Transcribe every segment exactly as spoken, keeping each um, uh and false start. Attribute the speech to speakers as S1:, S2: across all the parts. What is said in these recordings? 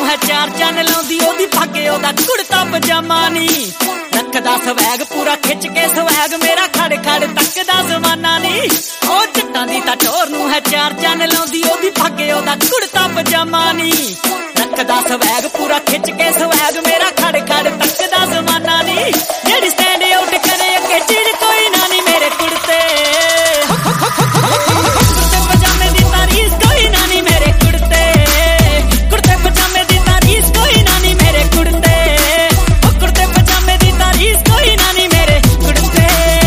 S1: है चार चन लाउंदी ओदी भागे ओदा कुड़ता पजामा नी रखदा स्वैग पूरा खिच के स्वैग मेरा खड़ खड़ तकदा जमाना नी ओ जट्टां दी तां टोर नूं है चार चन लाउंदी ओदी भागे ओदा कुड़ता पजामा नी रखदा स्वैग पूरा खिच के स्वैग मेरा खड़ खड़ तकदा जमाना नी जेड़ी स्टैंड आउट करे अगे चीज कोई ना नी मेरे कुड़ते कुड़ते पजामे दी तारीफ कोई ना नी मेरे कुड़ते कुड़ते पजामे दी तारीफ कोई ना नी मेरे कुड़ते कुड़ते पजामे दी तारीफ कोई ना नी मेरे कुड़ते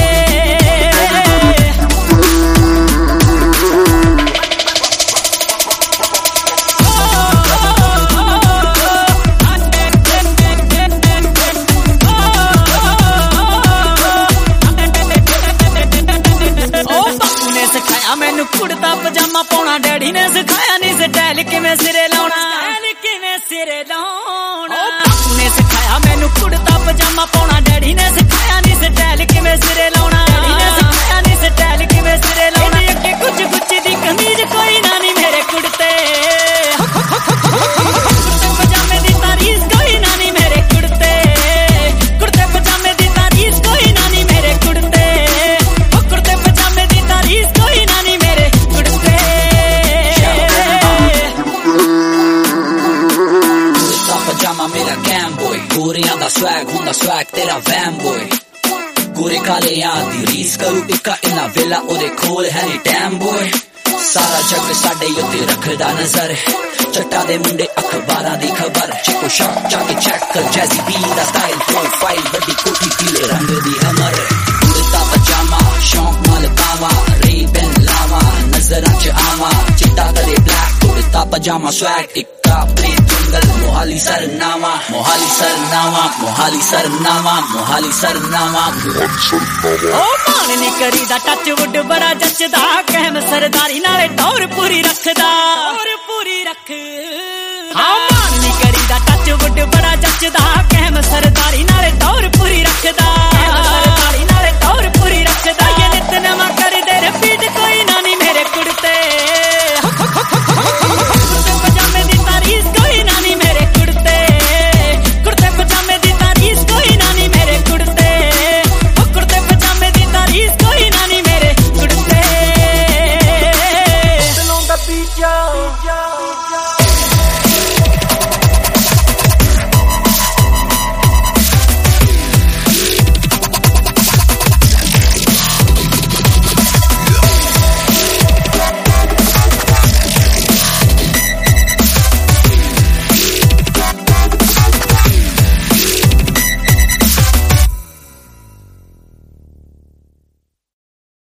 S1: मैनू कुड़ता पजामा पाउणा डैडी ने सिखाया नी स्टाइल किवें सिरे लाउणा स्टाइल किवें सिरे लाउणा बापू ने सिखाया मैनू कुड़ता पजामा पाउणा डैडी ने सिखाया नी स्टाइल किवें सिरे लाउणा डैडी ने सिखाया नी स्टाइल किवें सिरे लाउणा अगे कुछ कुछ दी कमीज कोई ना नी मेरे कुड़ते कुड़ते पजामे दी तारीफ कोई ना नी मेरे कुड़ते कुड़ते पजामे दी तारीफ कोई ना नी मेरे कुड़ते कुड़ते पजामे दी तारीफ कोई ना नी मेरे कुड़ते
S2: कुड़ता पजामा मेरा कैम बॉय गोरियां दा स्वैग हुंदा स्वैग तेरा वैम बॉय गोरे काले दी रीस करू इक्का इना वेला ओदे खोल है नी टैम बॉय सारा जग साडे उत्ते रखदा नजर चट्टा दे मुंडे अखबारां दी खबर चेको शॉप जाके चेक कर जैसी बी दा स्टाइल प्रोफाइल बड़ी कोठी पीले रंग दी हमर कुड़ता पजामा शौक नाल पावा रेबन लावा नजरां च आवा चिट्टा करे ब्लैक कुड़ता पजामा स्वैग इक्का प्ले जंगल मोहाली सरनामा मोहाली सरनामा मोहाली सरनामा मोहाली सरनामा
S1: ओ मान नी करीदा टच वुड बड़ा जचदा कहम सरदारी नाले टौर पूरी रखदा टौर पूरी रख हाँ मान नी करीदा टच वुड बड़ा जचदा कहम सरदारी नाले टौर पूरी रखदा सरदारी नाले टौर पूरी रखदा